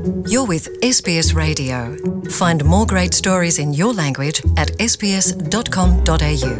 You're with SBS Radio. Find more great stories in your language at sbs.com.au.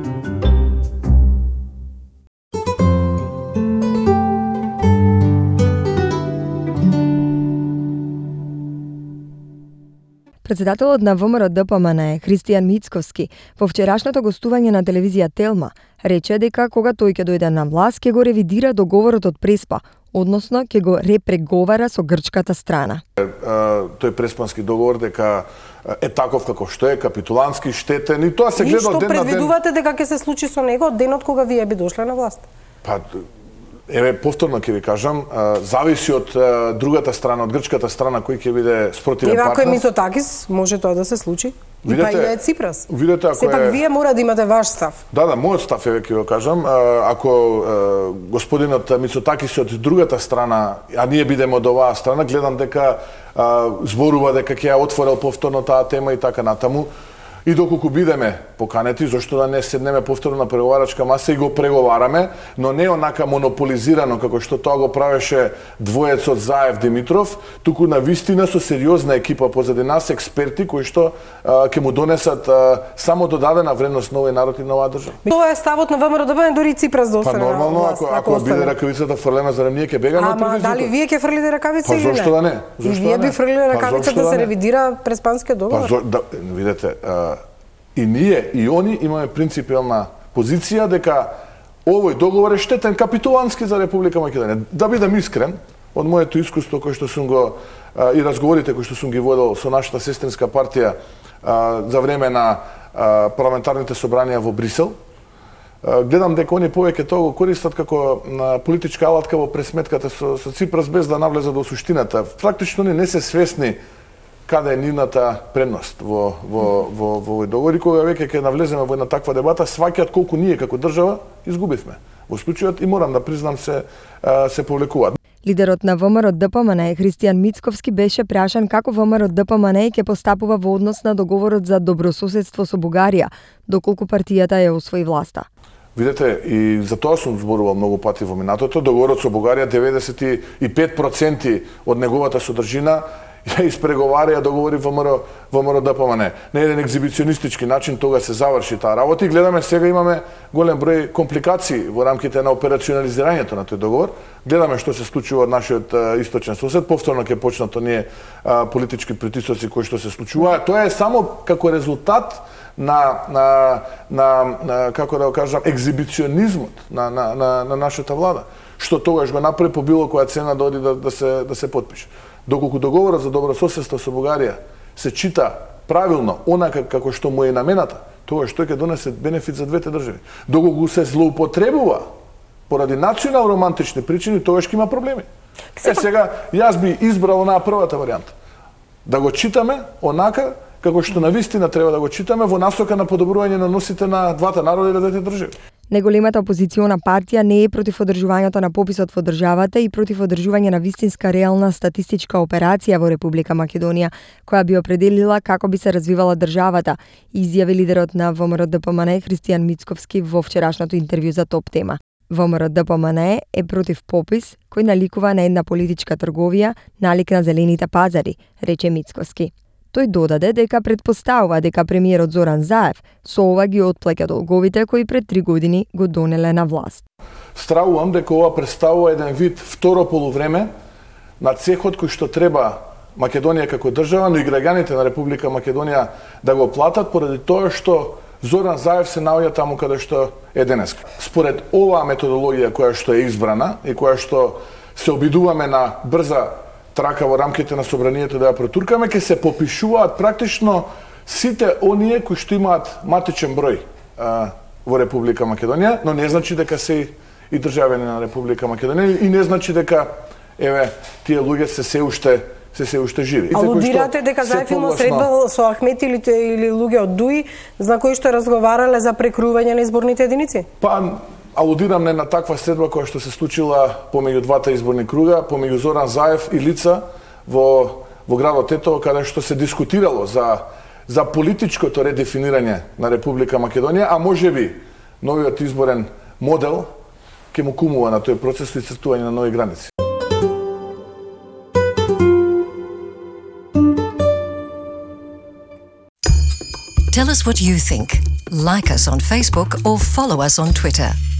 Председателот на ВМРО-ДПМНЕ Христијан Мицковски во вчерашното гостување на телевизија Телма рече дека кога тој ќе дојде на власт ќе го ревидира договорот од Преспа, односно ќе го репреговара со грчката страна. Тој преспански договор дека е таков како што е, капитулански, штетен и тоа се гледа од ден на ден. И што предвидувате дека ќе се случи со него од денот кога вие би дошле на власт? Па еве повторно ќе ви кажам, зависи од другата страна, од грчката страна кој ќе биде спротивен партнер. Ако е Мицотакис, може тоа да се случи. Видете, и па и е Ципрас. Видете, ако сепак вие мора да имате ваш став. Да, мојот став е, ќе го кажам, ако господинот Мицотакис од другата страна, а ние бидеме од оваа страна, гледам дека зборува дека ќе ја отворел повторно таа тема и така натаму. И доколку бидеме поканети, зашто да не седнеме повторно на преговарачка маса и го преговараме, но не онака монополизирано како што тоа го правеше двоецот Заев Димитров, туку на вистина со сериозна екипа позади нас, експерти кои што ќе му донесат само додадена вредност на овој народ и на оваа држава. Тоа е ставот на ВМРО, дури и Ципрас да остане. Па нормално, ако биде ракавицата фрлена, зарем ние ќе бегаме од предизвикот. Ама дали вие ќе фрлите ракавица или не? Па зошто да не? И вие би фрлиле ракавица да се ревидира преспанскиот договор? Видете, и ние и они имаме принципиална позиција дека овој договор е штетен капитулански за Република Македонија. Да бидам искрен, од моето искуство кој што сум го и разговорите кои што сум ги водел со нашата сестринска партија за време на парламентарните собранија во Брисел, гледам дека они повеќе тоа го користат како политичка алатка во пресметката со Ципрас без да навлезат во суштината. Практично они не се свесни каде е нивната предност во овој договор и кога веќе ќе навлеземе во една таква дебата, сваќаат колку ние како држава изгубивме. Во случајот и морам да признам се повлекуваат. Лидерот на ВМРО-ДПМНЕ Христијан Мицковски беше прашан како ВМРО-ДПМНЕ ќе постапува во однос на договорот за добрососедство со Бугарија, доколку партијата ја освои власта. Видете, и за тоа сум зборувал многу пати во минатото, договорот со Бугарија 95% од неговата содржина ја испреговара и ја договори ВМРО-ДПМНЕ. На еден екзибиционистички начин тога се заврши таа работа и гледаме сега имаме голем број компликации во рамките на операционализирањето на тој договор. Гледаме што се случува од нашиот источен сосед, повторно ќе почнат оние политички притисоци кои што се случуваат. Тоа е само како резултат на како да го кажам екзибиционизмот на нашата влада, што тогаш го направи по било која цена да оди да се потпише. Доколку договорот за добрососедство со Бугарија се чита правилно, онака како што му е намената, тоа што ќе донесе бенефит за двете држави. Доколку се злоупотребува поради национал-романтични причини, тогаш ќе има проблеми. Сега, јас би избрал онаа првата варијанта. Да го читаме онака како што навистина треба да го читаме во насока на подобрување на односите на двата народа и на двете држави. Неголемата опозициона партија не е против одржувањето на пописот во државата и против одржување на вистинска реална статистичка операција во Република Македонија, која би определила како би се развивала државата, изјави лидерот на ВМРО-ДПМНЕ Христијан Мицковски во вчерашното интервју за Топ тема. ВМРО-ДПМНЕ е против попис кој наликува на една политичка трговија, налик на зелените пазари, рече Мицковски. Тој додаде дека предпоставува дека премиерот Зоран Заев со ова ги отплаќа долговите кои пред 3 години го донеле на власт. Стравувам дека ова представува еден вид второ полувреме на цехот кој што треба Македонија како држава, но и граѓаните на Република Македонија да го платат поради тоа што Зоран Заев се наоѓа таму каде што е денес. Според оваа методологија која што е избрана и која што се обидуваме на брза трака во рамките на собранието да ја протуркаме, ќе се попишуваат практично сите оние кои што имаат матичен број во Република Македонија, но не значи дека се и државјани на Република Македонија и не значи дека еве тие луѓе се уште живи. Алудирате дека Заев имал средба со Ахмети или луѓе од ДУИ за кои што разговарале за прекрување на изборните единици? Па алудирам не на таква средба која што се случила помеѓу двата изборни круга, помеѓу Зоран Заев и лица во градот Тетово, каде што се дискутирало за политичкото редефинирање на Република Македонија, а можеби новиот изборен модел ќе му кумува на тој процес и цртување на нови граници. Tell us what you think. Like us on Facebook or follow us on Twitter.